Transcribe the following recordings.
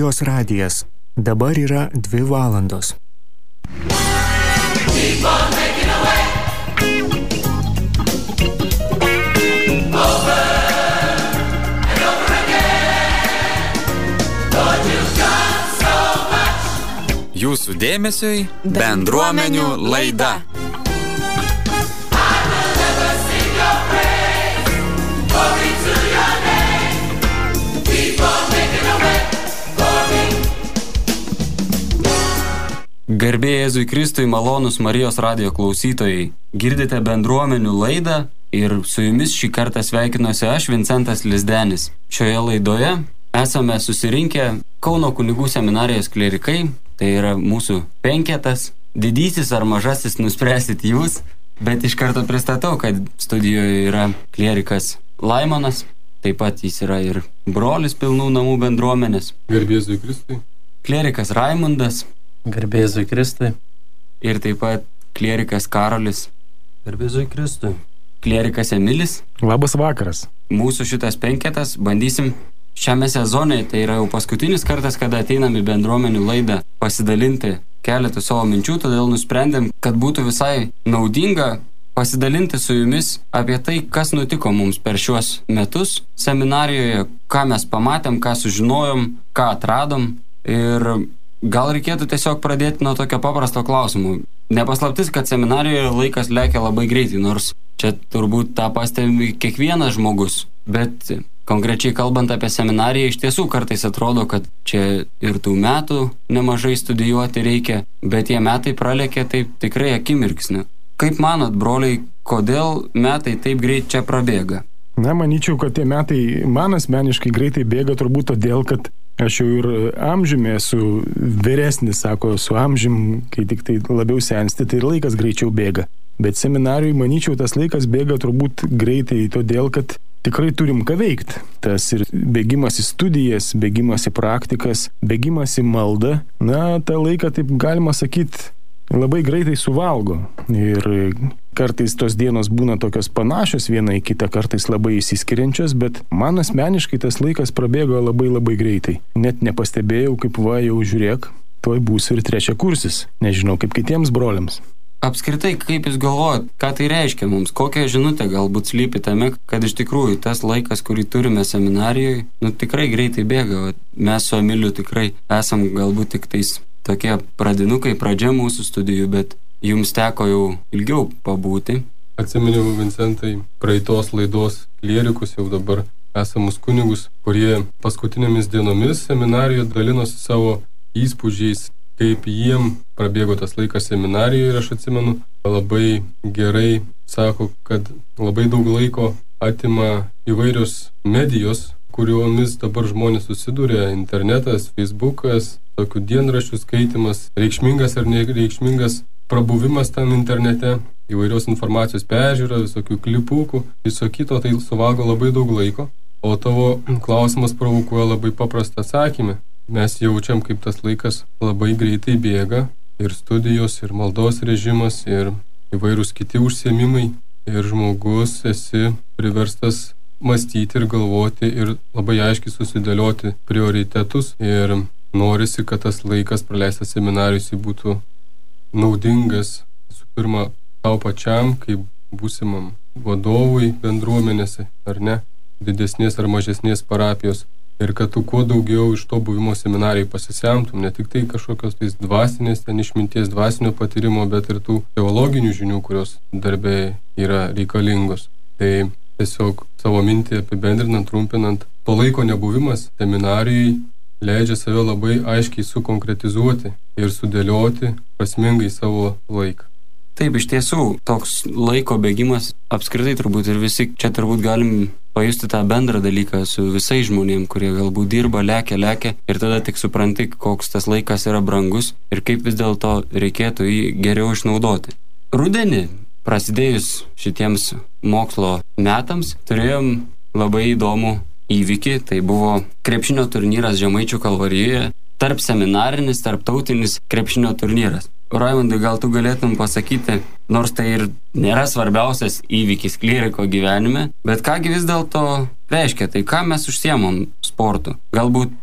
Marijos radijas. Dabar yra 2 valandos. Jūsų dėmesiui bendruomenių laida. Garbė Jėzui Kristui, malonūs Marijos radijo klausytojai. Girdite bendruomenių laidą ir su jumis šį kartą sveikinuosi aš, Vincentas Lizdenis. Šioje laidoje esame susirinkę Kauno kunigų seminarijos klierikai, tai yra mūsų 5, didysis ar mažasis nuspręsit jūs, bet iš karto pristatau, kad studijoje yra klierikas Laimonas, taip pat jis yra ir brolis Pilnų namų bendruomenės. Garbė Jėzui Kristui. Klierikas Raimundas. Garbė Jėzui Kristui. Ir taip pat klierikas Karolis. Garbė Jėzui Kristui. Klierikas Emilis. Labas vakaras. Mūsų šitas 5 bandysim šiame sezone, tai yra jau paskutinis kartas, kada ateinam į bendruomenių laidą pasidalinti keletų savo minčių, todėl nusprendėm, kad būtų visai naudinga pasidalinti su jumis apie tai, kas nutiko mums per šiuos metus seminarijoje, ką mes pamatėm, ką sužinojom, ką atradom. Ir gal reikėtų tiesiog pradėti nuo tokio paprasto klausimo. Nepaslaptis, kad seminarijoje laikas lekia labai greitai, nors čia turbūt tą pastebi kiekvienas žmogus. Bet konkrečiai kalbant apie seminariją, iš tiesų kartais atrodo, kad čia ir tų metų nemažai studijuoti reikia, bet tie metai pralekia taip tikrai akimirksniu. Kaip manot, broliai, kodėl metai taip greit čia prabėga? Na, manyčiau, kad tie metai man asmeniškai greitai bėga turbūt todėl, kad aš jau ir amžiumi esu vyresnis, sako, su amžium, kai tik tai labiau sensti, tai laikas greičiau bėga. Bet seminarijui, manyčiau, tas laikas bėga turbūt greitai todėl, kad tikrai turim ką veikti. Tas ir bėgimas į studijas, bėgimas į praktikas, bėgimas į maldą, na, tą laiką, taip galima sakyti, labai greitai suvalgo. Ir kartais tos dienos būna tokios panašios viena į kitą, kartais labai įsiskiriančios, bet man asmeniškai tas laikas prabėgo labai greitai. Net nepastebėjau, kaip va jau žiūrėk, tuoj būsiu ir 3 kursis. Nežinau, kaip kitiems broliams. Apskritai, kaip jūs galvojat, ką tai reiškia mums? Kokią žinutę galbūt slypi tame, kad iš tikrųjų tas laikas, kurį turime seminarijoje, tikrai greitai bėga. Mes su Emiliu tikrai esam galbūt tik tais tokie pradinukai, pradžia mūsų studijų, bet jums teko jau ilgiau pabūti. Atsiminiau, Vincentai, praeitos laidos klierikus, jau dabar esamus kunigus, kurie paskutinėmis dienomis seminarijoje dalinosi savo įspūdžiais, kaip jiem prabėgo tas laikas seminarijoje. Ir aš atsimenu, labai gerai sako, kad labai daug laiko atima įvairios medijos, kuriomis dabar žmonės susiduria, internetas, Facebookas, tokių dienraščių skaitimas, reikšmingas ar nereikšmingas prabuvimas tam internete, įvairios informacijos peržiūra, visokių klipukų, viso kito, tai suvalgo labai daug laiko. O tavo klausimas provokuoja labai paprastą atsakymą. Mes jaučiam, kaip tas laikas labai greitai bėga, ir studijos, ir maldos režimas, ir įvairūs kiti užsiėmimai, ir žmogus esi priverstas mąstyti ir galvoti ir labai aiškiai susidėlioti prioritetus, ir norisi, kad tas laikas praleistas seminarijose būtų naudingas, su pirma, tau pačiam, kaip būsimam vadovui bendruomenėse, ar ne, didesnės ar mažesnės parapijos. Ir kad tu kuo daugiau iš to buvimo seminarijai pasisemtum, ne tik tai kažkokios tais dvasinės, ten išminties, dvasinio patyrimo, bet ir tų teologinių žinių, kurios darbė yra reikalingos. Tai tiesiog savo mintį apibendrinant, trumpinant, to laiko nebuvimas seminarijai leidžia save labai aiškiai sukonkretizuoti ir sudėlioti prasmingai savo laiką. Taip, iš tiesų, toks laiko bėgimas apskritai turbūt ir visi čia turbūt galim pajusti tą bendrą dalyką su visais žmonėm, kurie galbūt dirba, lekia ir tada tik supranti, koks tas laikas yra brangus ir kaip vis dėlto reikėtų jį geriau išnaudoti. Rudenį, prasidėjus šitiems mokslo metams, turėjom labai įdomų įvykį, tai buvo krepšinio turnyras Žemaičių Kalvarijoje, tarp seminarinis, tarptautinis krepšinio turnyras. Raimundai, gal tu galėtum pasakyti, nors tai ir nėra svarbiausias įvykis klieriko gyvenime, bet kągi vis dėlto reiškia, tai ką mes užsiemam sportu? Galbūt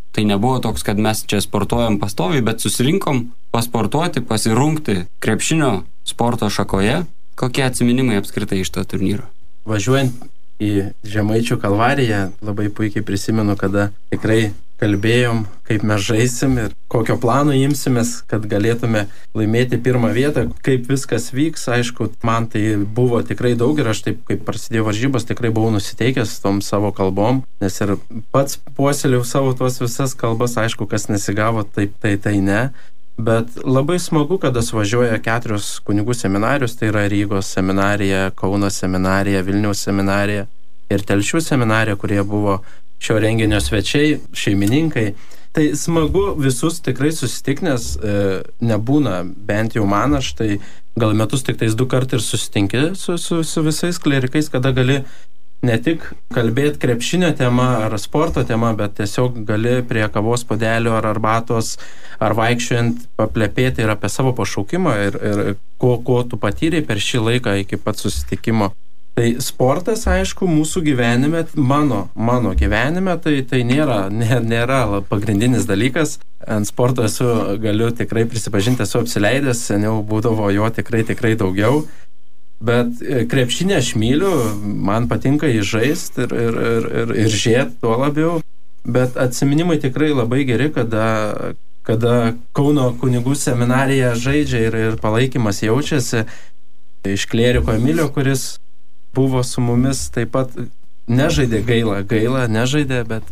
tai nebuvo toks, kad mes čia sportuojam pastoviai, bet susirinkom pasportuoti, pasirungti krepšinio sporto šakoje. Kokie atsiminimai apskritai iš to turnyro? Važiuojant į Žemaičių Kalvariją, labai puikiai prisimenu, kada tikrai kalbėjom, kaip mes žaisim ir kokio plano imsimės, kad galėtume laimėti pirmą vietą, kaip viskas vyks. Aišku, man tai buvo tikrai daug ir aš taip, kaip prasidėjo varžybos, tikrai buvau nusiteikęs tom savo kalbom, nes ir pats puoselėjau savo tuos visas kalbas, aišku, kas nesigavo, taip tai ne. Bet labai smagu, kada važiuoja 4 kunigų seminarijos, tai yra Rygos seminarija, Kauno seminarija, Vilniaus seminarija ir Telšių seminarija, kurie buvo šio renginio svečiai, šeimininkai. Tai smagu visus tikrai susitikti, nes nebūna, bent jau man, aš tai gal metus tik tais 2 kartus ir susitinki su visais klerikais, kada gali ne tik kalbėti krepšinio tema ar sporto tema, bet tiesiog gali prie kavos puodelio ar arbatos ar vaikščiojant paplepėti ir apie savo pašaukimą ir ko tu patyrei per šį laiką iki pat susitikimo. Tai sportas, aišku, mūsų gyvenime, mano gyvenime, tai nėra pagrindinis dalykas. Ant sporto galiu tikrai prisipažinti, esu apsileidęs, seniau būdavo jo tikrai daugiau. Bet krepšinį aš myliu, man patinka jį žaisti ir žiūrėti tuo labiau. Bet atsiminimai tikrai labai geri, kada Kauno kunigų seminarija žaidžia ir palaikymas jaučiasi. Iš klieriko Emilio, kuris buvo su mumis, taip pat nežaidė, gaila, nežaidė, bet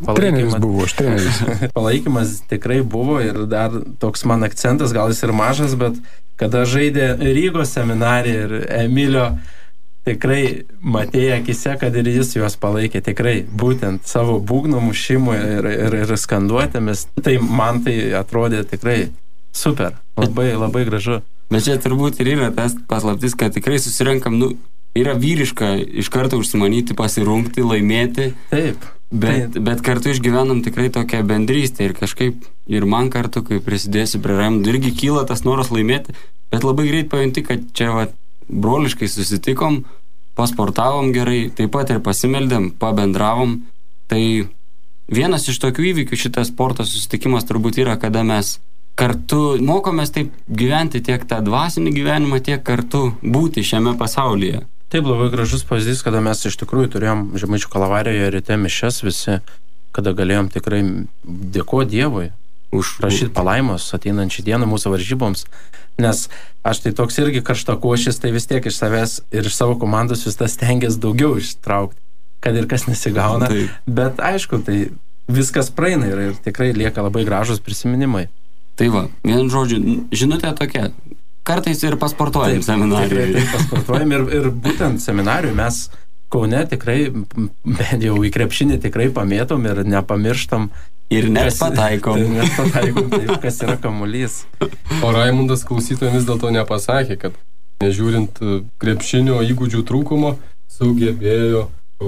palaikymas tikrai buvo ir dar toks man akcentas, gal jis ir mažas, bet kada žaidė Rygos seminarija ir Emilio, tikrai matėjai akise, kad ir jis juos palaikė, tikrai būtent savo būgnų mušimu ir skanduotėmis. Tai man tai atrodė tikrai super, labai gražu. Bet čia turbūt ir yra tas paslaptis, kad tikrai susirenkam, yra vyriška iš karto užsimanyti, pasirungti, laimėti. Taip. Bet kartu išgyvenam tikrai tokią bendrystę ir kažkaip ir man kartu, kai prisidėsiu prie Raimundų, irgi kyla tas noras laimėti, bet labai greit pajunti, kad čia broliškai susitikom, pasportavom gerai, taip pat ir pasimeldėm, pabendravom. Tai vienas iš tokių įvykių šitas sporto susitikimas turbūt yra, kada mes kartu mokomės taip gyventi tiek tą dvasinį gyvenimą, tiek kartu būti šiame pasaulyje. Taip, labai gražus pavyzdys, kada mes iš tikrųjų turėjom Žemaičių Kalvarijoje ryte mišias visi, kada galėjom tikrai dėkoti Dievui, prašyti palaimos ateinančią dieną mūsų varžyboms, nes aš tai toks irgi karštakošis, tai vis tiek iš savęs ir iš savo komandos vis tas stengiasi daugiau ištraukti, kad ir kas nesigauna, bet aišku, tai viskas praeina ir tikrai lieka labai gražus prisiminimai. Tai va, vien žodžiu, žinutė tokia, kartais ir pasportuojam seminarijoje. Taip, pasportuojam ir būtent seminarijoje mes Kaune tikrai, bent jau į krepšinį tikrai pamėtom ir nepamirštam. Ir net pataikom. Taip, kas yra kamuolys. O Raimundas klausytojams vis dėlto nepasakė, kad nežiūrint krepšinio įgūdžių trūkumo, sugebėjo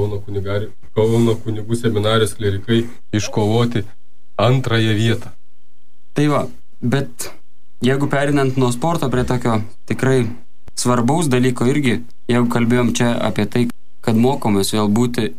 Kauno kunigų seminarijos klerikai iškovoti 2 vietą. Tai va, bet jeigu perinant nuo sporto prie tokio tikrai svarbaus dalyko irgi, jeigu kalbėjom čia apie tai, kad mokomės vėl būti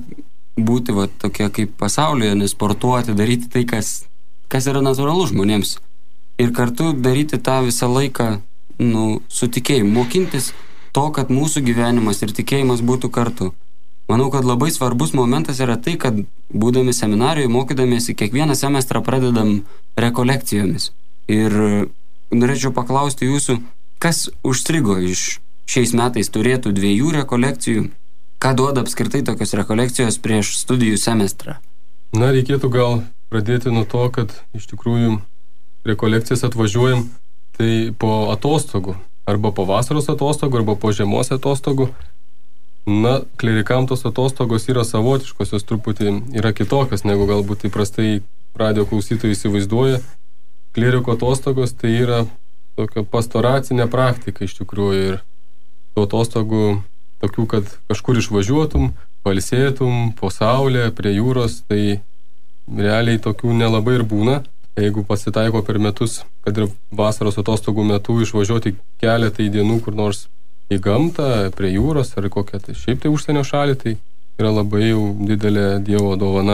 tokie kaip pasaulyje, nesportuoti, daryti tai, kas yra natūralu žmonėms. Ir kartu daryti tą visą laiką, su tikėjimu, mokintis to, kad mūsų gyvenimas ir tikėjimas būtų kartu. Manau, kad labai svarbus momentas yra tai, kad būdami seminarijoje, mokydamiesi, kiekvieną semestrą pradedam rekolekcijomis. Ir norėčiau paklausti jūsų, kas užstrigo iš šiais metais turėtų 2 rekolekcijų, ką duoda apskritai tokios rekolekcijos prieš studijų semestrą? Na, reikėtų gal pradėti nuo to, kad iš tikrųjų rekolekcijas atvažiuojam tai po atostogų, arba po vasaros atostogų, arba po žiemos atostogų. Na, klerikam tos atostogos yra savotiškos, jos truputį yra kitokios, negu galbūt įprastai radijo klausytojai įsivaizduoja. Kleriko atostogos tai yra tokia pastoracinė praktika iš tikrųjų ir tų atostogų tokių, kad kažkur išvažiuotum, pailsėtum po saulę, prie jūros, tai realiai tokių nelabai ir būna. Jeigu pasitaiko per metus, kad ir vasaros atostogų metu išvažiuoti keletą dienų kur nors į gamtą, prie jūros ar kokią tai šiaip tai užsienio šalį, tai yra labai jau didelė Dievo dovana.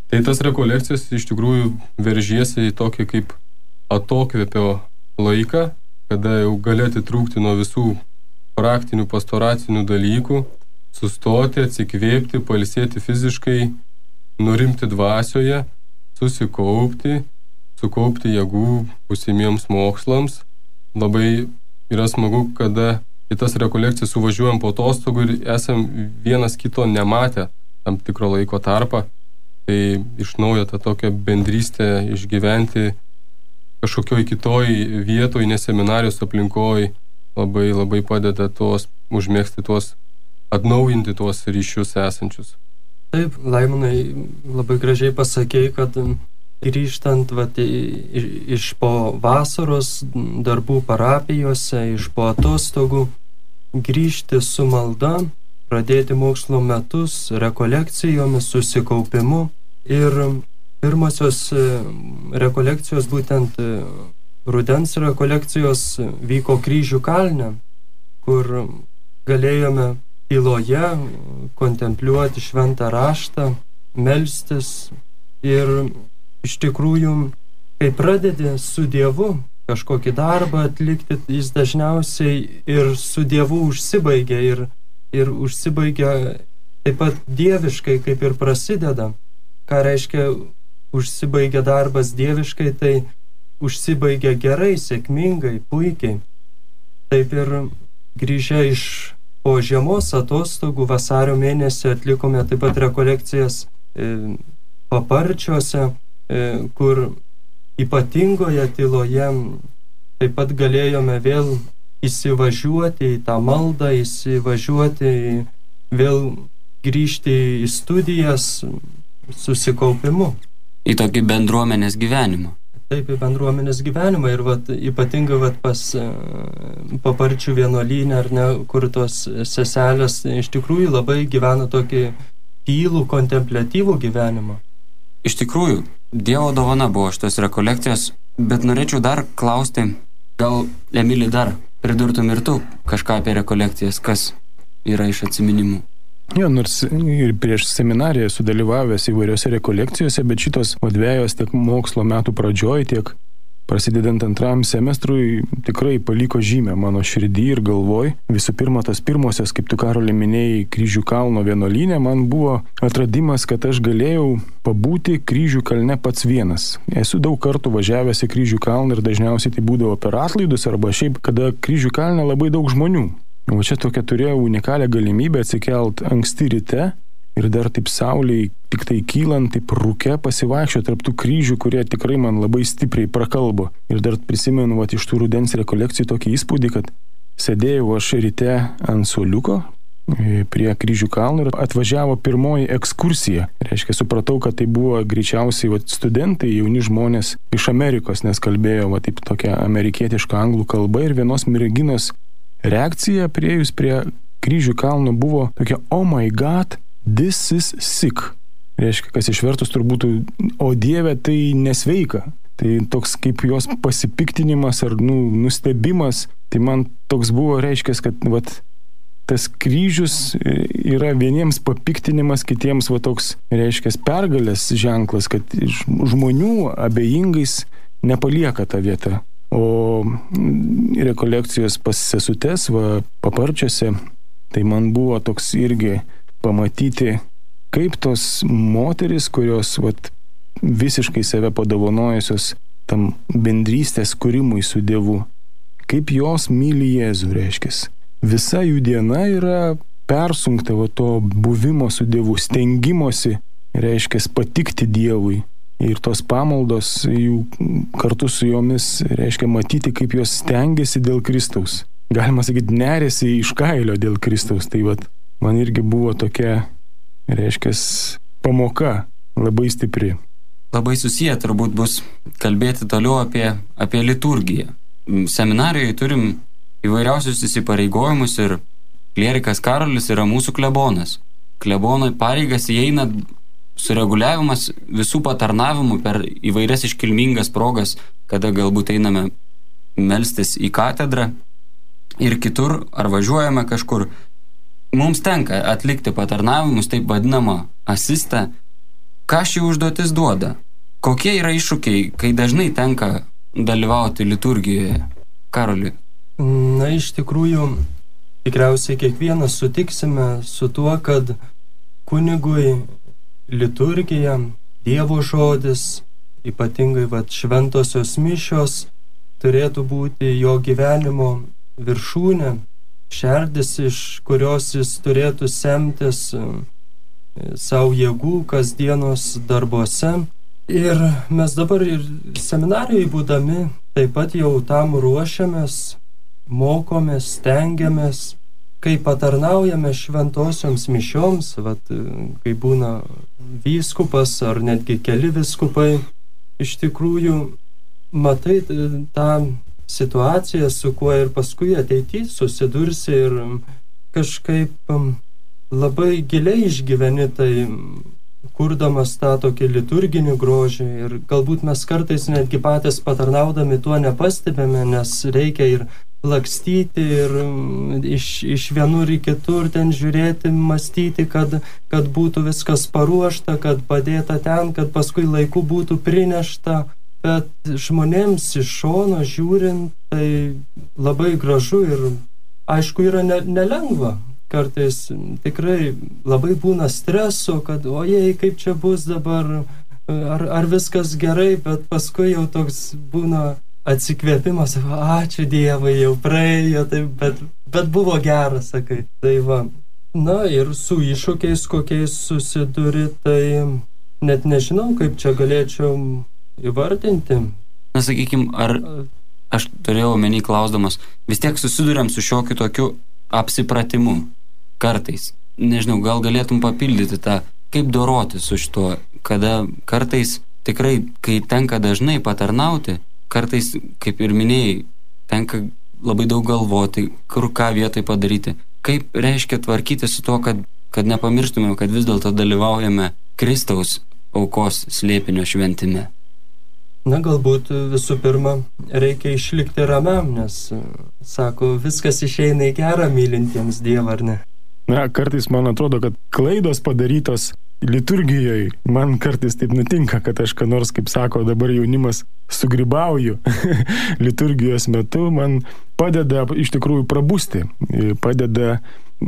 Tai tas rekolekcijas iš tikrųjų veržiesi į tokį kaip atokvėpio laiką, kada jau gali atitrūkti nuo visų praktinių pastoracinių dalykų, sustoti, atsikvėpti, pailsėti fiziškai, nurimti dvasioje, susikaupti, sukaupti jėgų būsimiems mokslams. Labai yra smagu, kada į tas rekolekcijas suvažiuojam po atostogų ir esam vienas kito nematę tam tikro laiko tarpą. Tai iš naujo tą tokią bendrystę išgyventi kažkokioj kitoj vietoj, ne seminarijos aplinkoj, labai padeda užmėgsti atnaujinti tuos ryšius esančius. Taip, Laimonai, labai gražiai pasakei, kad grįžtant iš po vasaros darbų parapijose, iš po atostogų, grįžti su malda, pradėti mokslo metus, rekolekcijomis, susikaupimu. Ir pirmosios rekolekcijos, būtent rudens rekolekcijos, vyko Kryžių kalne, kur galėjome tyloje kontempliuoti šventą raštą, melstis. Ir iš tikrųjų, kai pradedi su Dievu kažkokį darbą atlikti, jis dažniausiai ir su Dievu užsibaigia ir užsibaigia taip pat dieviškai, kaip ir prasideda. Ką reiškia užsibaigia darbas dieviškai, tai užsibaigia gerai, sėkmingai, puikiai. Taip ir grįžę iš po žiemos atostogų vasario mėnesį atlikome taip pat rekolekcijas Paparčiuose, kur ypatingoje tyloje taip pat galėjome vėl įsivažiuoti į tą maldą, įsivažiuoti, vėl grįžti į studijas, susikaupimu. Į tokį bendruomenės gyvenimą. Taip, į bendruomenės gyvenimą ir ypatingai pas Paparčių vienuolyne, ar ne, kur tos seselės iš tikrųjų labai gyvena tokį tylų, kontempliatyvų gyvenimą. Iš tikrųjų, Dievo dovana buvo šitos rekolekcijos, bet norėčiau dar klausti, gal, Emili, dar pridurtum ir tu kažką apie rekolekcijas, kas yra iš atsiminimų. Jo, nors ir prieš seminariją sudalyvavęs įvairiose rekolekcijose, bet šitos dvejos tiek mokslo metų pradžioj, tiek prasidedant antrajam semestrui tikrai paliko žymę mano širdį ir galvoj. Visų pirma, tas pirmosios, kaip tu, Karoli, minėjai, Kryžių kalno vienuolyne, man buvo atradimas, kad aš galėjau pabūti Kryžių kalne pats vienas. Esu daug kartų važiavęs į Kryžių kalną ir dažniausiai tai būdavo per atlaidus arba šiaip, kada Kryžių kalne labai daug žmonių. O čia tokia turėjau unikalią galimybę atsikelt anksti ryte ir dar taip saulei tik tai kylant, taip rūke pasivaikščio tarp tų kryžių, kurie tikrai man labai stipriai prakalbo. Ir dar prisimenu iš tų rudens rekolekcijų tokį įspūdį, kad sėdėjau aš ryte ant suoliuko prie Kryžių kalno ir atvažiavo pirmoji ekskursija. Reiškia, supratau, kad tai buvo greičiausiai studentai, jauni žmonės iš Amerikos, nes kalbėjo taip tokia amerikietiška anglų kalba ir vienos merginos reakcija priejus prie Kryžių kalno buvo tokia: "Oh my God, this is sick." Reiškia, kas išvertus turbūt, o Dieve, tai nesveika. Tai toks kaip jos pasipiktinimas ar nustebimas, tai man toks buvo, reiškia, kad tas kryžius yra vieniems papiktinimas, kitiems toks, reiškia, pergalės ženklas, kad žmonių abejingais nepalieka ta vieta. O rekolekcijos pas sesutes, Paparčiuose, tai man buvo toks irgi pamatyti, kaip tos moteris, kurios visiškai save padovanojusios tam bendrystės kūrimui su Dievu, kaip jos myli Jėzų, reiškia. Visa jų diena yra persunkta to buvimo su Dievu, stengimosi, reiškia, patikti Dievui. Ir tos pamaldos jų kartu su jomis, reiškia, matyti, kaip jos stengiasi dėl Kristaus. Galima sakyti, nerėsi iš kailio dėl Kristaus. Tai man irgi buvo tokia, reiškia, pamoka labai stipri. Labai susiję turbūt bus kalbėti toliau apie liturgiją. Seminarijoje turim įvairiausius įsipareigojimus ir klierikas Karolis yra mūsų klebonas. Klebono pareigas įeina sureguliavimas visų patarnavimų per įvairias iškilmingas progas, kada galbūt einame melstis į katedrą ir kitur, ar važiuojame kažkur. Mums tenka atlikti patarnavimus, taip vadinamą asistą, ką ši užduotis duoda? Kokie yra iššūkiai, kai dažnai tenka dalyvauti liturgijoje? Karoli. Na, iš tikrųjų, tikriausiai kiekvienas sutiksime su tuo, kad kunigui liturgija, Dievo žodis, ypatingai šventosios mišios, turėtų būti jo gyvenimo viršūnė, šerdis, iš kurios jis turėtų semtis savo jėgų kasdienos darbuose. Ir mes dabar ir seminarijoje būdami taip pat jau tam ruošiamės, mokomės, stengiamės, kai patarnaujame šventosioms mišioms, kai būna vyskupas ar netgi keli vyskupai, iš tikrųjų matai tą situaciją, su kuo ir paskui ateityje susidursi ir kažkaip labai giliai išgyveni tai, kurdamas tą tokį liturginį grožį, ir galbūt mes kartais netgi patys patarnaudami tuo nepastebėme, nes reikia ir lakstyti ir iš vienur į kitur ten žiūrėti, mąstyti, kad būtų viskas paruošta, kad padėta ten, kad paskui laiku būtų prinešta. Bet žmonėms iš šono žiūrint, tai labai gražu ir aišku yra nelengva. Kartais tikrai labai būna streso, kad ojei, kaip čia bus dabar, ar viskas gerai, bet paskui jau toks būna atsikvėpimas, ačiū Dievui, jau praėjo, tai, bet buvo geras, sakai. Tai va, na ir su iššūkiais, kokiais susiduri, tai net nežinau, kaip čia galėčiau įvardinti. Na, sakykim, ar aš turėjau omeny klausdamas, vis tiek susiduriam su šiokiu tokiu apsipratimu kartais. Nežinau, gal galėtum papildyti tą, kaip doroti su šituo, kada kartais tikrai, kai tenka dažnai patarnauti, kartais, kaip ir minėjai, tenka labai daug galvoti, kur ką vietoj padaryti. Kaip reiškia tvarkyti su tuo, kad nepamirštume, kad vis dėlto dalyvaujame Kristaus aukos slėpinio šventime? Na, galbūt visų pirma reikia išlikti ramiam, nes, sako, viskas išeina į gerą mylintiems Dievą, ar ne? Na, kartais man atrodo, kad klaidos padarytos liturgijoje, man kartais taip nutinka, kad aš ką nors, kaip sako dabar jaunimas, sugrybauju liturgijos metu, man padeda iš tikrųjų prabusti, padeda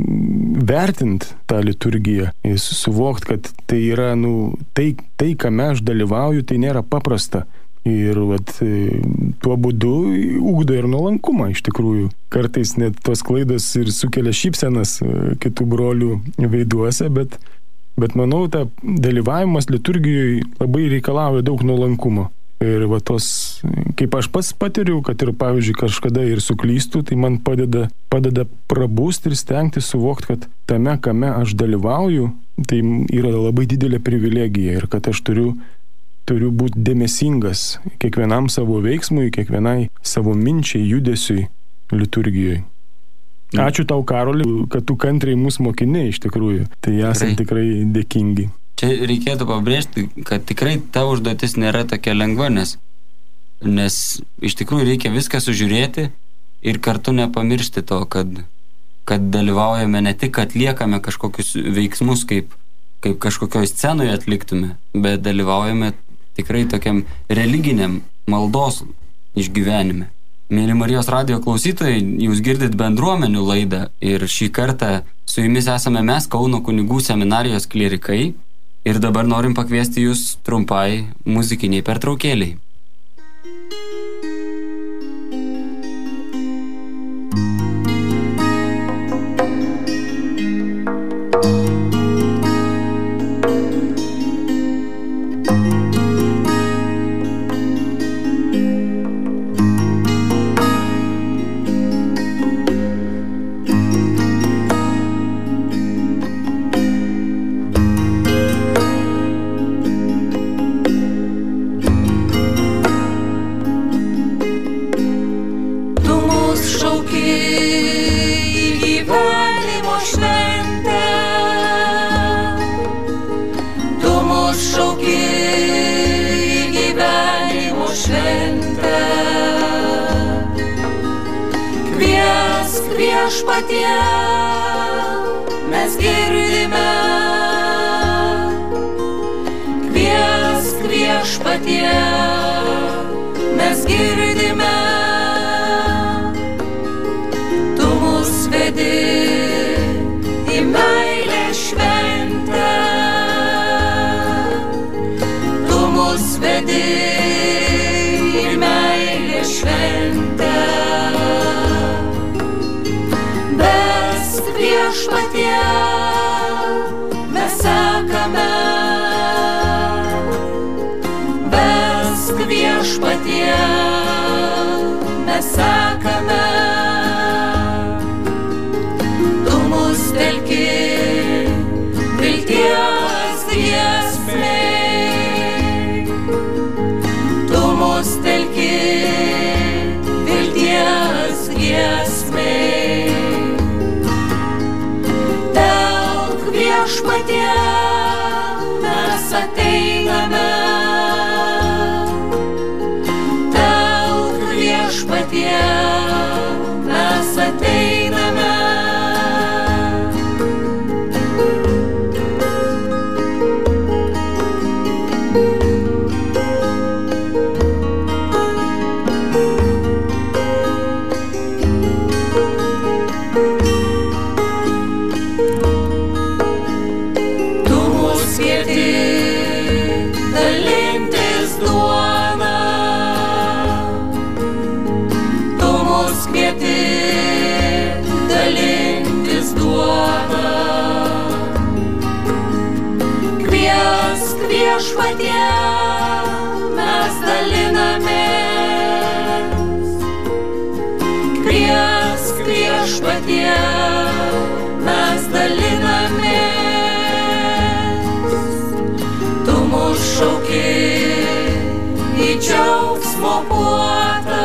vertinti tą liturgiją, suvokti, kad tai yra, tai, kame aš dalyvauju, tai nėra paprasta. Ir tuo būdu ugdo ir nuolankumą iš tikrųjų. Kartais net tos klaidos ir sukelia šypsenas kitų brolių veiduose, bet manau, ta dalyvavimas liturgijoje labai reikalauja daug nuolankumo. Ir tos, kaip aš pats patiriu, kad ir pavyzdžiui kažkada ir suklystu, tai man padeda prabūsti ir stengti suvokti, kad tame, kame aš dalyvauju, tai yra labai didelė privilegija ir kad aš turiu būti dėmesingas kiekvienam savo veiksmui, kiekvienai savo minčiai, judesiui liturgijoje. Ačiū tau, Karoli, kad tu kantriai mus mokini iš tikrųjų. Tai esam tikrai dėkingi. Čia reikėtų pabrėžti, kad tikrai ta užduotis nėra tokia lengva, nes iš tikrųjų reikia viską sužiūrėti ir kartu nepamiršti to, kad dalyvaujame ne tik atliekame kažkokius veiksmus, kaip kažkokioj scenoje atliktume, bet dalyvaujame tikrai tokiam religiniam maldos išgyvenime. Mėly Marijos radijo klausytojai, jūs girdit bendruomenių laidą ir šį kartą su jumis esame mes, Kauno kunigų seminarijos klierikai, ir dabar norim pakviesti jūs trumpai muzikiniai pertraukėliai. Viešpatie, mes girdime, Viešpatie, mes girdime, tu mus vedi į meilę šventę, tu mus vedi į meilę šventę. Vesk Viešpatie, mes sekame, vesk Viešpatie, mes sekame, tu mus telki vilties giesmei, tu mus telki vilties giesmei. Telk Viešpatie, mes ateiname, telk Viešpatie, mes ateiname. Viešpatie, mes dalinamės. Kviesk Viešpatie, mes dalinamės. Tu mus šauki į džiaugsmo puotą.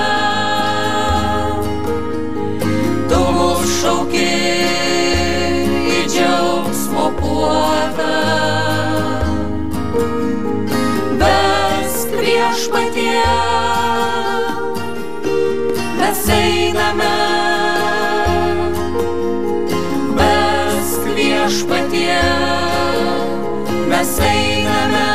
Tu mus šauki į džiaugsmo puotą. Viešpatie, mes einame, vesk Viešpatie, mes einame.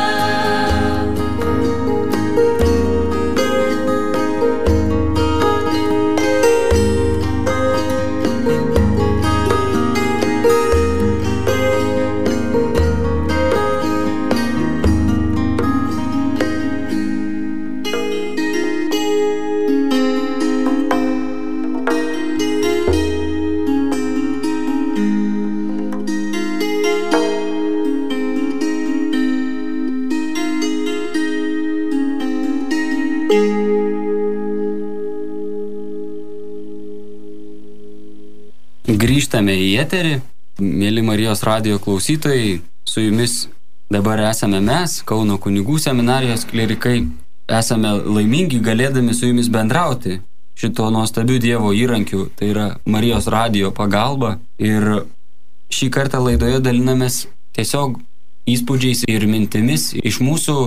Grįžtame į eterį, mėly Marijos radijo klausytojai, su jumis dabar esame mes, Kauno kunigų seminarijos klierikai, esame laimingi galėdami su jumis bendrauti šito nuostabių Dievo įrankių, tai yra Marijos radijo pagalba, ir šį kartą laidoje dalinamės tiesiog įspūdžiais ir mintimis iš mūsų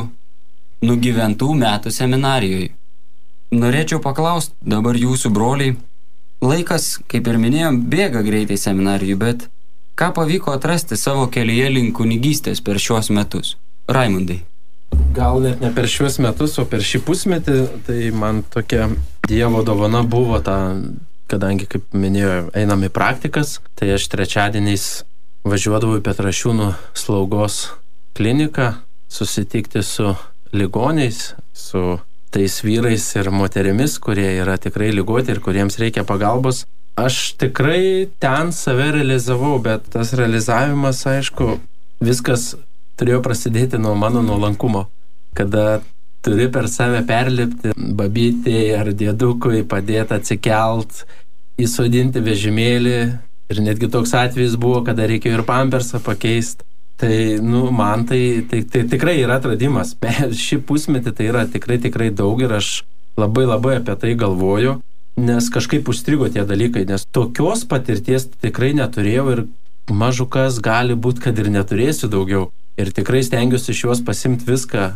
nugyventų metų seminarijoje. Norėčiau paklausti dabar jūsų broliai, laikas, kaip ir minėjom, bėga greitai seminarijų, bet ką pavyko atrasti savo kelyje link kunigystės per šiuos metus? Raimundai. Gal net ne per šiuos metus, o per šį pusmetį, tai man tokia Dievo dovana buvo ta, kadangi, kaip minėjau, einam į praktikas, tai aš trečiadieniais važiuodavau į Petrašiūnų slaugos kliniką susitikti su ligoniais, su tais vyrais ir moterimis, kurie yra tikrai ligoti ir kuriems reikia pagalbos. Aš tikrai ten save realizavau, bet tas realizavimas, aišku, viskas turėjo prasidėti nuo mano nuolankumo, kada turi per save perlipti babytei ar dėdukui, padėti atsikelt, įsodinti vežimėlį, ir netgi toks atvejis buvo, kada reikėjo ir pampersą pakeisti. Tai, man tai tikrai yra atradimas. Per šį pusmetį tai yra tikrai daug ir aš labai apie tai galvoju, nes kažkaip užstrigo tie dalykai, nes tokios patirties tikrai neturėjau ir mažukas gali būti, kad ir neturėsiu daugiau. Ir tikrai stengiuosi iš juos pasimti viską,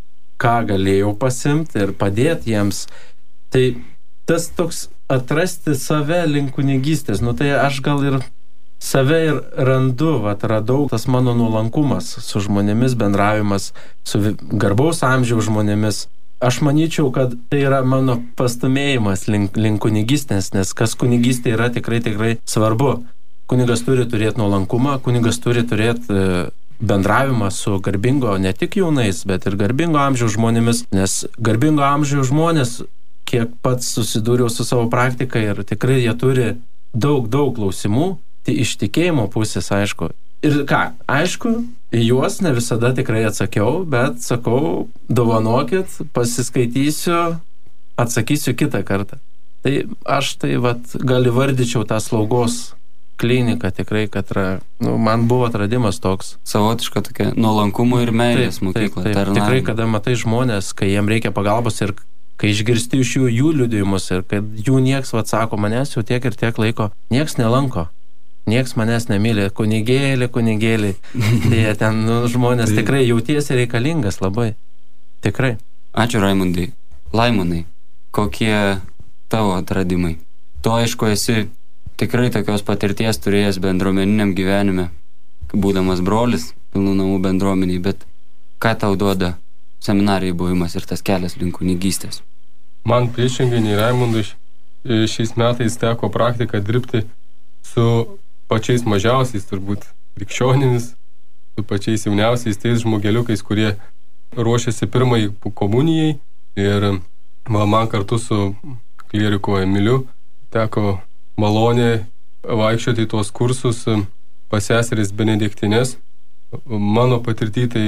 ką galėjau pasimti ir padėti jiems. Tai tas toks atrasti save link kunigystės, tai aš gal ir save ir randu, radau tas mano nuolankumas su žmonėmis, bendravimas su garbaus amžiaus žmonėmis. Aš manyčiau, kad tai yra mano pastumėjimas link kunigystės, nes kas kunigystė yra tikrai svarbu. Kunigas turi turėti nuolankumą, kunigas turi turėti bendravimą su garbingo, ne tik jaunais, bet ir garbingo amžiaus žmonėmis, nes garbingo amžiaus žmonės, kiek pats susidūriau su savo praktika ir tikrai jie turi daug klausimų, tai iš tikėjimo pusės, aišku. Ir aišku, į juos ne visada tikrai atsakiau, bet sakau, dovanokit, pasiskaitysiu, atsakysiu kitą kartą. Tai aš gal įvardyčiau tą slaugos kliniką tikrai, kad man buvo atradimas toks. Savotiška tokia nuolankumo ir meilės mokykla. Taip, tikrai, kada matai žmonės, kai jiem reikia pagalbos ir kai išgirsti iš jų liudijimus ir kad jų nieks, sako, manęs jau tiek ir tiek laiko, nieks nelanko. Nieks manęs nemylė, kunigėlį. Tai ten žmonės tikrai jautiesi reikalingas labai. Tikrai. Ačiū, Raimundai. Laimonai, kokie tavo atradimai? Tu, aišku, esi tikrai tokios patirties turėjęs bendruomeniniam gyvenime, būdamas brolis pilnų namų bendruomeniai, bet ką tau duoda seminarijai buvimas ir tas kelias link kunigystės? Man priešingai nei Raimundui šiais metais teko praktiką dirbti su pačiais mažiausiais, turbūt krikščionimis, su pačiais jauniausiais tais žmogeliukais, kurie ruošiasi pirmai komunijai. Ir man kartu su klieriku Emiliu teko malonė vaikščioti tuos kursus pas seseris Benediktinės. Mano patirty tai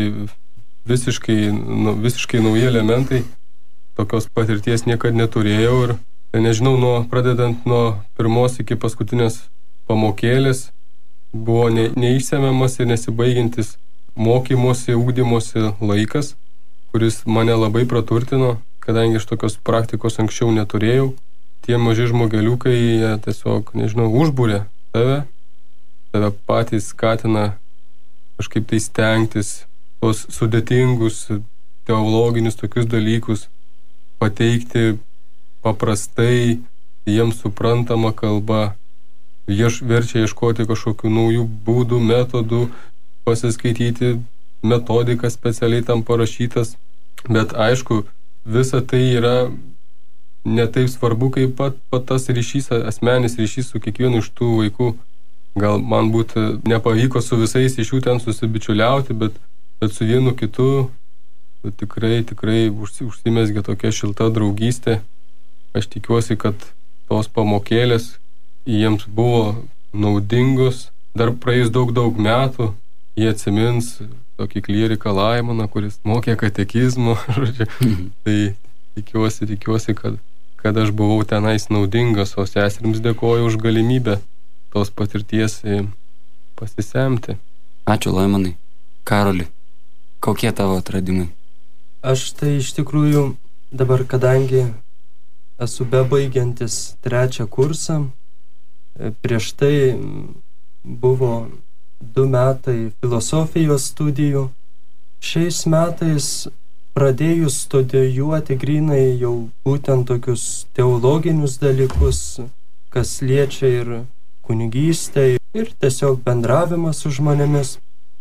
visiškai nauji elementai. Tokios patirties niekada neturėjau ir nežinau, pradedant nuo pirmos iki paskutinės pamokėlės buvo neišsemiamas ir nesibaigiantis mokymosi, ugdymosi laikas, kuris mane labai praturtino, kadangi aš tokios praktikos anksčiau neturėjau. Tie maži žmogeliukai, jie tiesiog, užbūrė tave patys skatina kažkaip tai stengtis, tos sudėtingus teologinius tokius dalykus pateikti paprastai, jiems suprantama kalba. Verčia ieškoti kažkokių naujų būdų, metodų, pasiskaityti, metodika specialiai tam parašytas. Bet aišku, visa tai yra ne taip svarbu, kaip pat tas ryšys, asmenis ryšys su kiekvienu iš tų vaikų. Gal man nepavyko su visais iš jų ten susibičiuliauti, bet su vienu kitu tikrai užsimezgė tokia šilta draugystė. Aš tikiuosi, kad tos pamokėlės jiems buvo naudingos. Dar praėjus daug metų jie atsimins tokį klieriką Laimoną, kuris mokė katekizmo. Tai tikiuosi, kad aš buvau tenais naudingas, o seserims dėkoju už galimybę tos patirties pasisemti. Ačiū, Laimonai. Karoli, kokie tavo atradimai? Aš tai iš tikrųjų dabar, kadangi esu bebaigiantis 3 kursą, prieš tai buvo 2 metai filosofijos studijų. Šiais metais pradėjus studijuoti grinai jau būtent tokius teologinius dalykus, kas liečia ir kunigystę, ir tiesiog bendravimą su žmonėmis.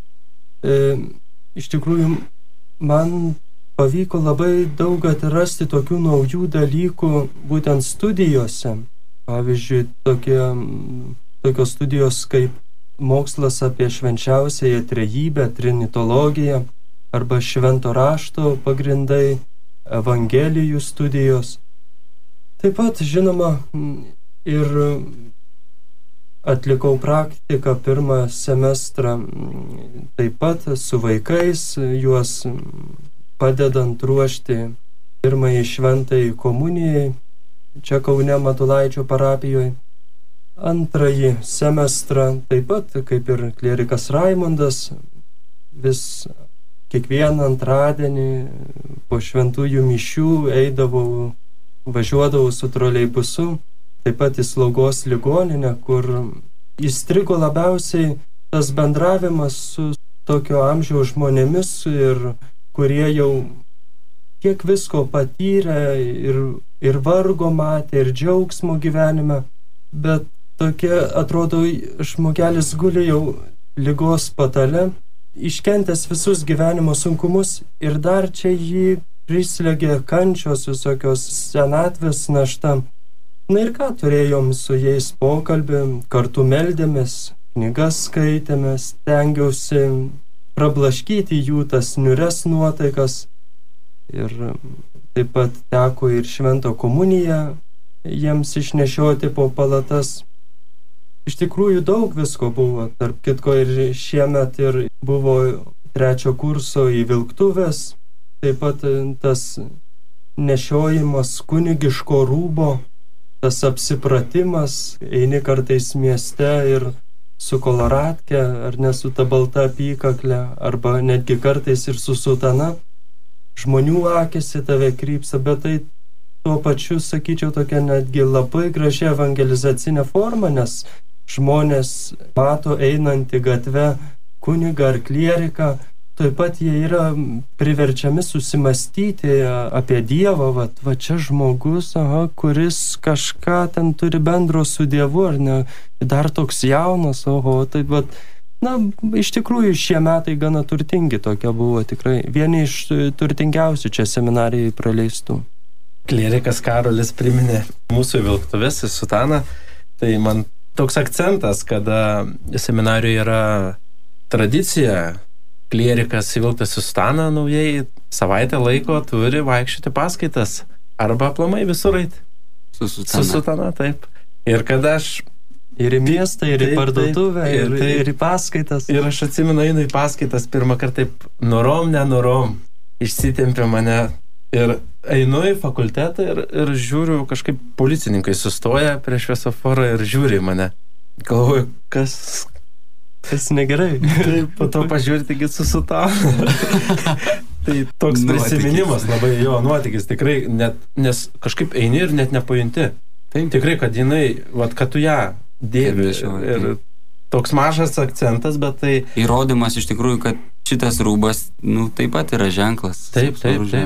Iš tikrųjų, man pavyko labai daug atrasti tokių naujų dalykų būtent studijose. Pavyzdžiui, tokios studijos kaip mokslas apie švenčiausiąją trejybę, trinitologiją, arba švento rašto pagrindai, evangelijų studijos. Taip pat, žinoma, ir atlikau praktiką 1 semestrą, taip pat su vaikais, juos padedant ruošti pirmąjį šventai komunijai, čia Kaune Matulaičio parapijoje. 2 semestrą taip pat, kaip ir klierikas Raimundas, vis kiekvieną antradienį po šventųjų mišių važiuodavau su troleibusu, taip pat į slaugos ligoninę, kur įstrigo labiausiai tas bendravimas su tokio amžiaus žmonėmis, ir kurie jau tiek visko patyrė ir vargo matė, ir džiaugsmo gyvenime, bet tokie, atrodo, žmogelis guli jau ligos patale, iškentęs visus gyvenimo sunkumus ir dar čia jį prislėgė kančios visokios senatvės našta. Na ir ką, turėjom su jais pokalbį, kartu meldėmės, knygas skaitėme, stengiausi prablaškyti jų tas niūres nuotaikas ir taip pat teko ir švento komuniją jiems išnešioti po palatas. Iš tikrųjų daug visko buvo, tarp kitko ir šiemet ir buvo 3 kurso įvilktuvės, taip pat tas nešiojimas kunigiško rūbo, tas apsipratimas, eini kartais mieste ir su koloratke, ar ne su ta balta apykakle, arba netgi kartais ir su sutana, žmonių akys į tave krypsta, bet tai tuo pačiu, sakyčiau, tokia netgi labai graži evangelizacinė forma, nes žmonės mato einantį gatvę kunigą ar klieriką, taip pat jie yra priverčiami susimastyti apie Dievą, va čia žmogus, kuris kažką ten turi bendro su Dievu, ar ne, dar toks jaunas, taip pat, na, iš tikrųjų šie metai gana turtingi tokie buvo, tikrai vieni iš turtingiausių čia seminarijai praleistų. Klierikas Karolis priminė mūsų įvilktuvės į sutaną, tai man toks akcentas, kada seminarijoje yra tradicija, klierikas įvilktas į sutaną naujai savaitę laiko turi vaikščioti paskaitas arba aplamai visur eiti. Su sutana, taip. Ir kada aš ir į miestą, ir į parduotuvę, ir į paskaitas. Ir aš atsimenu, einu į paskaitas pirmą kartą taip norom, išsitempė mane ir einu į fakultetą ir žiūriu, kažkaip policininkai sustoja prie šviesoforą ir žiūri į mane. Galvoju, kas negerai. Taip, po to pažiūrėti, taigi su sutana. Tai toks prisiminimas labai jo nuotykis, tikrai, nes kažkaip eini ir net nepajunti. Taip, tikrai, kad jinai, kad tu ją dėvi ir toks mažas akcentas, bet tai... Įrodymas iš tikrųjų, kad šitas rūbas, taip pat yra ženklas. Taip.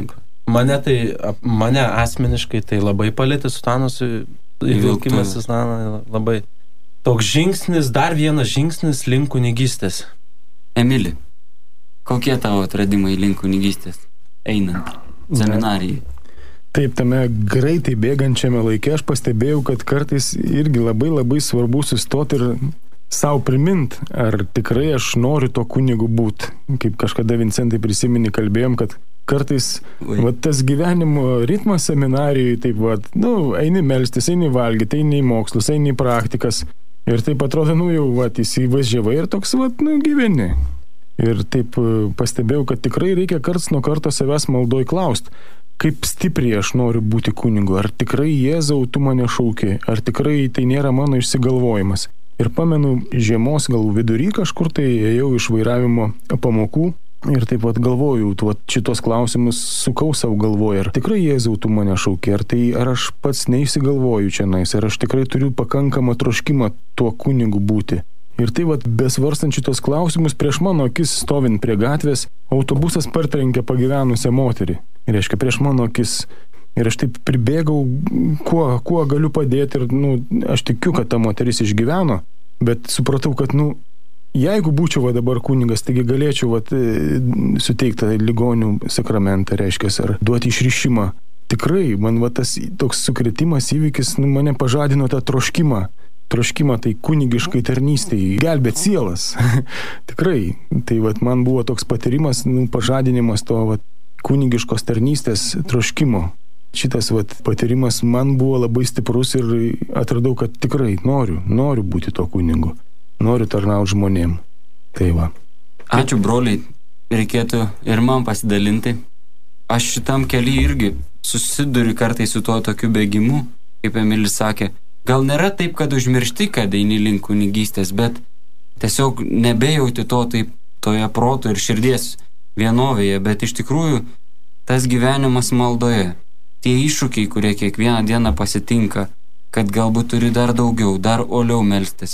Mane asmeniškai tai labai palėtė sutanos įvilkimas į sutaną, labai... Toks žingsnis, dar vienas žingsnis link kunigystės. Emili, kokie tavo atradimai link kunigystės einant seminarijai? Taip, tame greitai bėgančiame laike aš pastebėjau, kad kartais irgi labai svarbu sustoti ir savo primint, ar tikrai aš noriu to kunigu būti. Kaip kažkada Vincentai prisiminė, kalbėjom, kad kartais tas gyvenimo ritmas seminarijoje, taip eini melstis, eini valgyti, eini į mokslus, eini į praktikas. Ir taip atrodo, įsivažiavai ir toks, gyveni. Ir taip pastebėjau, kad tikrai reikia karts nuo karto savęs maldoj klaust, kaip stipriai aš noriu būti kunigu, ar tikrai Jėzau tu mane šauki, ar tikrai tai nėra mano išsigalvojimas. Ir pamenu, žiemos gal vidury kažkur tai ėjau iš vairavimo pamokų ir taip pat galvoju, šitos klausimus sukau savo galvoje, ar tikrai Jėzau tu mane šauki, ar aš pats neįsigalvoju čia nais, ar aš tikrai turiu pakankamą troškimą tuo kunigu būti. Ir tai besvarstant šitos klausimus, prieš mano akis stovint prie gatvės, autobusas partrenkė pagyvenusią moterį. Ir reiškia, prieš mano akis. Ir aš taip pribėgau, kuo galiu padėti ir, aš tikiu, kad ta moteris išgyveno, bet supratau, kad, jeigu būčiau dabar kunigas, taigi galėčiau suteikti ligonių sakramentą, reiškia, ar duoti išrišimą. Tikrai, man tas toks sukretimas įvykis mane pažadino tą troškimą tai kunigiškai tarnystėje, gelbėt sielas. Tikrai, tai man buvo toks patyrimas, pažadinimas to kunigiškos tarnystės troškimo. Šitas patyrimas man buvo labai stiprus ir atradau, kad tikrai noriu būti to kunigu. Noriu tarnauti žmonėm. Tai va. Ačiū, broliai. Reikėtų ir man pasidalinti. Aš šitam kely irgi susiduriu kartais su tuo tokiu bėgimu, kaip Emilis sakė. Gal nėra taip, kad užmiršti, kad eini link kunigystės, bet tiesiog nebejauti to taip toje proto ir širdies vienovėje, bet iš tikrųjų tas gyvenimas maldoje. Tie iššūkiai, kurie kiekvieną dieną pasitinka, kad galbūt turi dar daugiau, dar uoliau melstis.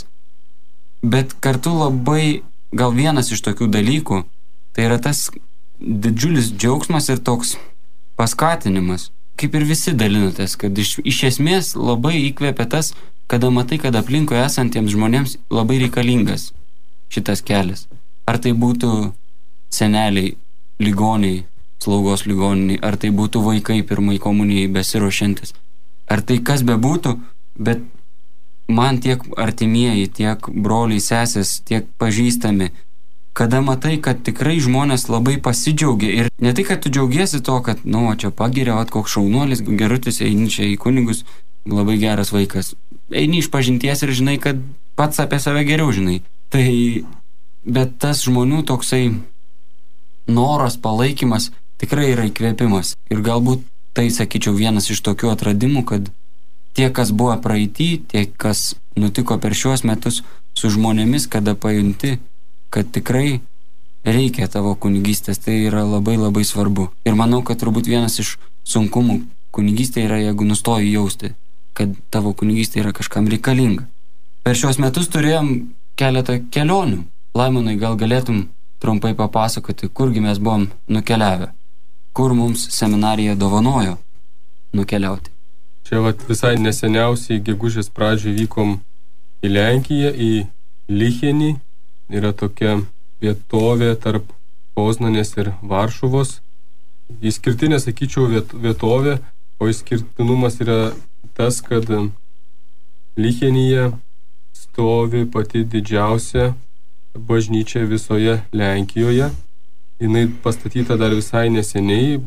Bet kartu labai, gal vienas iš tokių dalykų, tai yra tas didžiulis džiaugsmas ir toks paskatinimas. Kaip ir visi dalinatės, kad iš esmės labai įkvėpia tas kada matai, kad aplinkui esantiems žmonėms labai reikalingas šitas kelias. Ar tai būtų seneliai, ligoniai, slaugos ligoniniai, ar tai būtų vaikai pirmai komunijai besiruošiantis, ar tai kas bebūtų, bet man tiek artimieji, tiek broliai, sesės, tiek pažįstami, kada matai, kad tikrai žmonės labai pasidžiaugia ir ne tai, kad tu džiaugiesi to, kad, čia pagiria, koks šaunuolis, gerutis, eini čia į kunigus, labai geras vaikas. Eini iš pažinties ir žinai, kad pats apie save geriau žinai. Tai, bet tas žmonių toksai noras, palaikymas tikrai yra įkvėpimas. Ir galbūt tai, sakyčiau, vienas iš tokių atradimų, kad tie, kas buvo praeity, tie, kas nutiko per šiuos metus su žmonėmis, kada pajunti, kad tikrai reikia tavo kunigystės, tai yra labai labai svarbu. Ir manau, kad turbūt vienas iš sunkumų kunigystė yra, jeigu nustoji jausti, kad tavo kunigystė yra kažkam reikalinga. Per šios metus turėjom keletą kelionių. Laimonai, gal galėtum trumpai papasakoti, kurgi mes buvom nukeliavę, kur mums seminarija dovanojo nukeliauti. Čia visai neseniausiai gegužės pradžioje vykom į Lenkiją, į Lichenį. Yra tokia vietovė tarp Poznanės ir Varšuvos. Išskirtinė, sakyčiau, vietovė, o išskirtinumas yra tas, kad Lichenyje stovi pati didžiausia bažnyčia visoje Lenkijoje. Jinai pastatyta dar visai neseniai,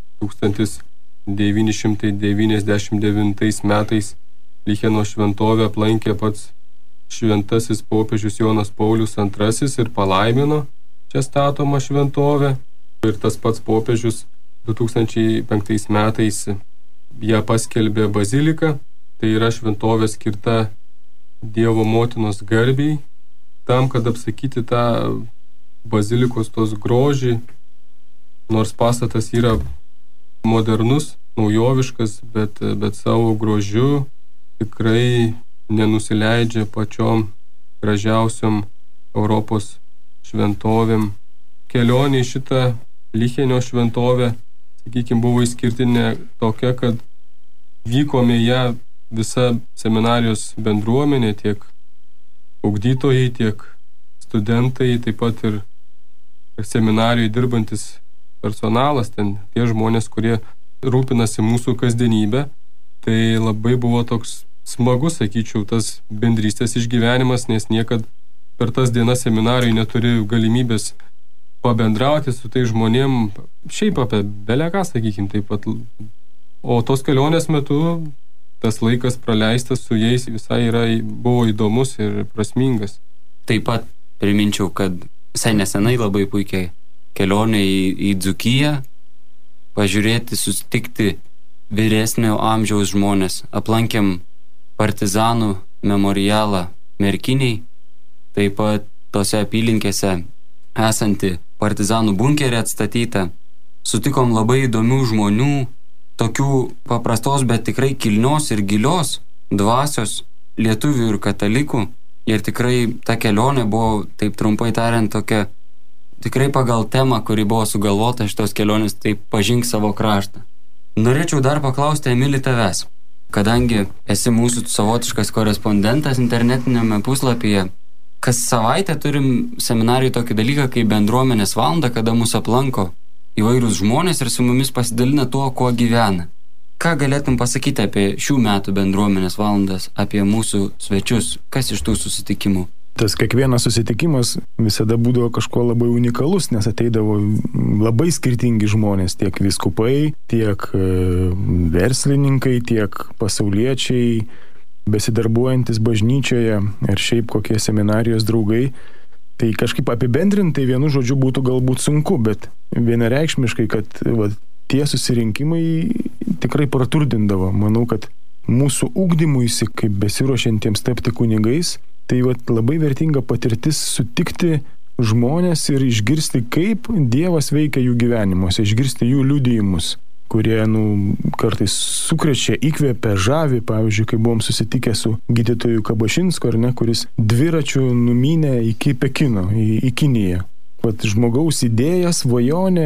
1999 metais Licheno šventovę aplankė pats šventasis popiežius Jonas Paulius II ir palaimino čia statomą šventovę. Ir tas pats popiežius 2005 metais ją paskelbė baziliką, tai yra šventovė skirta Dievo motinos garbei, tam, kad apsakyti tą bazilikos tos grožį, nors pastatas yra modernus, naujoviškas, bet savo grožiu tikrai nenusileidžia pačiom gražiausiom Europos šventovėm. Kelionė į šitą Lichenio šventovę, sakykime, buvo išskirtinė tokia, kad vykome ją visa seminarijos bendruomenė, tiek ugdytojai, tiek studentai, taip pat ir seminarijoje dirbantis personalas, ten tie žmonės, kurie rūpinasi mūsų kasdienybę. Tai labai buvo toks smagus, sakyčiau, tas bendrystės išgyvenimas, nes niekad per tas dienas seminarijai neturi galimybės pabendrauti su tai žmonėm, šiaip apie beleką, sakykime, taip pat. O tos kelionės metu tas laikas praleistas su jais visai buvo įdomus ir prasmingas. Taip pat priminčiau, kad visai nesenai labai puikiai kelionė į Dzūkiją, pažiūrėti, susitikti vyresnio amžiaus žmonės. Aplankėm partizanų memorialą Merkiniai, taip pat tose apylinkėse esanti partizanų bunkerį atstatyta. Sutikom labai įdomių žmonių, tokių paprastos, bet tikrai kilnios ir gilios dvasios lietuvių ir katalikų. Ir tikrai ta kelionė buvo, taip trumpai tariant, tokia tikrai pagal temą, kuri buvo sugalvota šitos kelionės, tai pažink savo kraštą. Norėčiau dar paklausti, Emili, tavęs. Kadangi esi mūsų savotiškas korespondentas internetinėme puslapyje, kas savaitę turim seminarijų tokį dalyką kaip bendruomenės valanda, kada mus aplanko įvairūs žmonės ir su mumis pasidalina tuo, kuo gyvena. Ką galėtum pasakyti apie šių metų bendruomenės valandas, apie mūsų svečius, kas iš tų susitikimų? Tas kiekvienas susitikimas visada būdavo kažko labai unikalus, nes ateidavo labai skirtingi žmonės, tiek vyskupai, tiek verslininkai, tiek pasauliečiai, besidarbuojantis bažnyčioje ir šiaip kokie seminarijos draugai. Tai kažkaip apibendrintai vienu žodžiu būtų galbūt sunku, bet vienareikšmiškai, kad tie susirinkimai tikrai praturtindavo. Manau, kad mūsų ugdymuisi, kaip besiruošiantiems tapti kunigais, tai labai vertinga patirtis sutikti žmonės ir išgirsti, kaip Dievas veikia jų gyvenimuose, išgirsti jų liudijimus, kurie kartais sukrečia, įkvepia, žavi. Pavyzdžiui, kai buvom susitikę su gydytoju Kabašinsku, kuris dviračiu numynė iki Pekino, į Kiniją. Žmogaus idėja, svajonė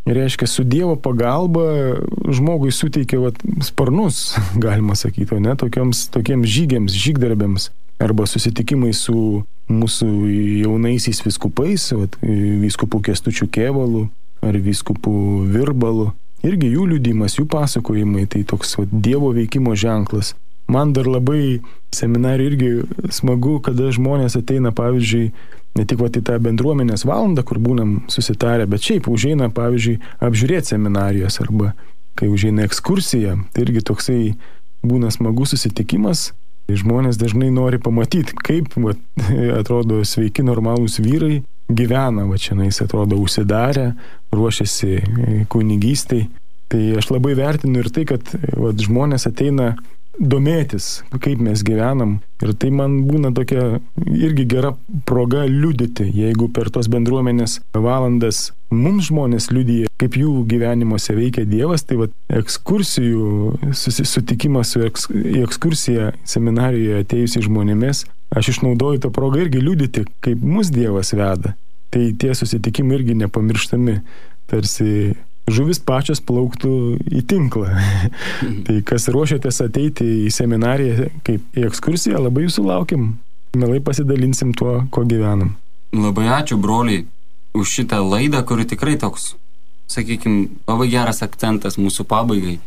reiškia, su Dievo pagalba žmogui suteikia sparnus, galima sakyti, ne, tokiems žygiams, žygdarbiams, arba susitikimai su mūsų jaunaisiais vyskupais, vyskupu Kęstučiu Kėvalu ar vyskupu Virbalu. Irgi jų liudimas, jų pasakojimai, tai toks Dievo veikimo ženklas. Man dar labai seminarijai irgi smagu, kada žmonės ateina, pavyzdžiui, ne tik į tą bendruomenės valandą, kur būnam susitarę, bet šiaip užeina, pavyzdžiui, apžiūrėti seminarijos, arba kai užeina ekskursija, tai irgi toksai būna smagus susitikimas. Žmonės dažnai nori pamatyti, kaip atrodo sveiki normalūs vyrai gyvena, čianais atrodo užsidarę, ruošiasi kunigystai. Tai aš labai vertinu ir tai, kad žmonės ateina domėtis, kaip mes gyvenam. Ir tai man būna tokia irgi gera proga liudyti, jeigu per tos bendruomenės valandas mums žmonės liudija, kaip jų gyvenimuose veikia Dievas, tai ekskursijų, sutikimas į ekskursiją seminarijoje atėjusiai žmonėmis, aš išnaudoju tą progą irgi liudyti, kaip mus Dievas veda. Tai tie susitikimai irgi nepamirštami, tarsi žuvis pačios plauktų į tinklą. Tai kas ruošiatės ateiti į seminariją kaip į ekskursiją, labai jūsų laukiam. Mielai pasidalinsim tuo, ko gyvenam. Labai ačiū, broliai, už šitą laidą, kuri tikrai toks, sakykime, labai geras akcentas mūsų pabaigai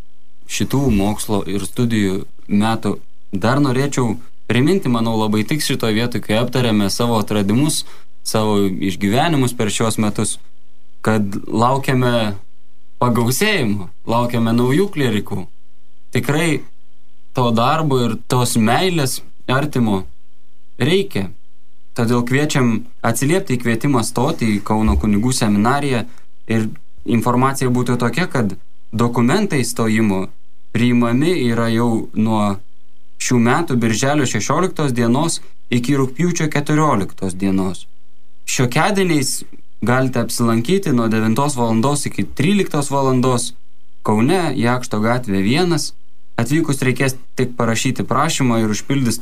šitų mokslo ir studijų metų. Dar norėčiau priminti, manau, labai tik šitoje vietoje, kai aptarėme savo atradimus, savo išgyvenimus per šios metus, kad laukiame pagausėjimo, laukiame naujų klierikų. Tikrai to darbo ir tos meilės artimo reikia. Todėl kviečiam atsiliepti į kvietimą stoti į Kauno kunigų seminariją ir informacija būtų tokia, kad dokumentai stojimo priimami yra jau nuo šių metų birželio 16 dienos iki rugpjūčio 14 dienos. Šiokiadieniais galite apsilankyti nuo 9 valandos iki 13 valandos Kaune, Jakšto gatvė 1. Atvykus reikės tik parašyti prašymą ir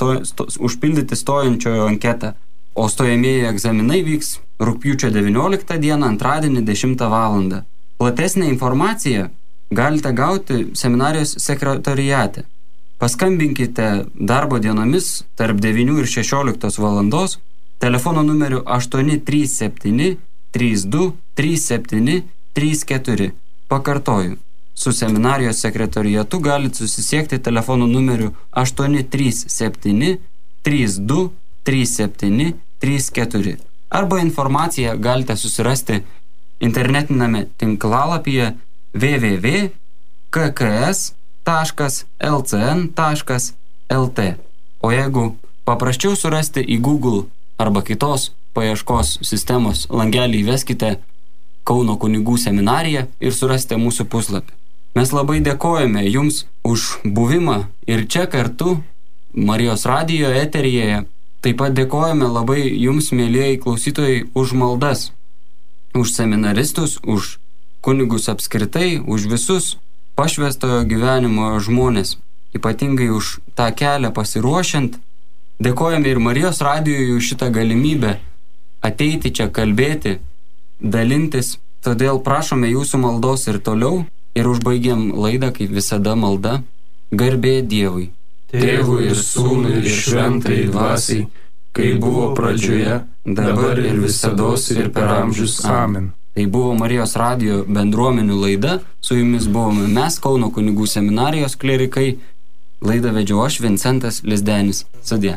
užpildyti stojančiojo anketą. O stojamieji egzaminai vyks rugpjūčio 19 dieną, antradienį 10 valandą. Platesnę informaciją galite gauti seminarijos sekretariate. Paskambinkite darbo dienomis tarp 9 ir 16 valandos telefono numeriu 837 32 37 34. Pakartoju, su seminarijos sekretariatu galite susisiekti telefonu numeriu 837 32 37 34. Arba informaciją galite susirasti internetiname tinklalapyje www.kks.lcn.lt. O jeigu paprasčiau surasti į Google arba kitos paieškos sistemos langelį įveskite Kauno kunigų seminariją ir surasite mūsų puslapį. Mes labai dėkojame Jums už buvimą ir čia kartu Marijos radijo eteryje. Taip pat dėkojame labai Jums, mėlieji klausytojai, už maldas, už seminaristus, už kunigus apskritai, už visus pašvęstojo gyvenimo žmonės, ypatingai už tą kelią pasiruošiant. Dėkojame ir Marijos radijui už šitą galimybę ateiti čia kalbėti, dalintis. Todėl prašome Jūsų maldos ir toliau ir užbaigiam laidą, kaip visada, malda. Garbė Dievui, Tėvui ir Sūnui ir Šventai Dvasiai, kai buvo pradžioje, dabar ir visados ir per amžius. Amen. Tai buvo Marijos radijo bendruomenių laida. Su Jumis buvome mes, Kauno kunigų seminarijos klierikai. Laidą vedžiau aš, Vincentas Lizdenis. Sudie.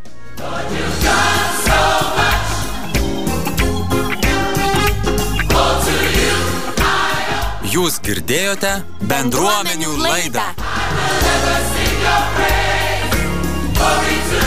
Jūs girdėjote bendruomenių laidą.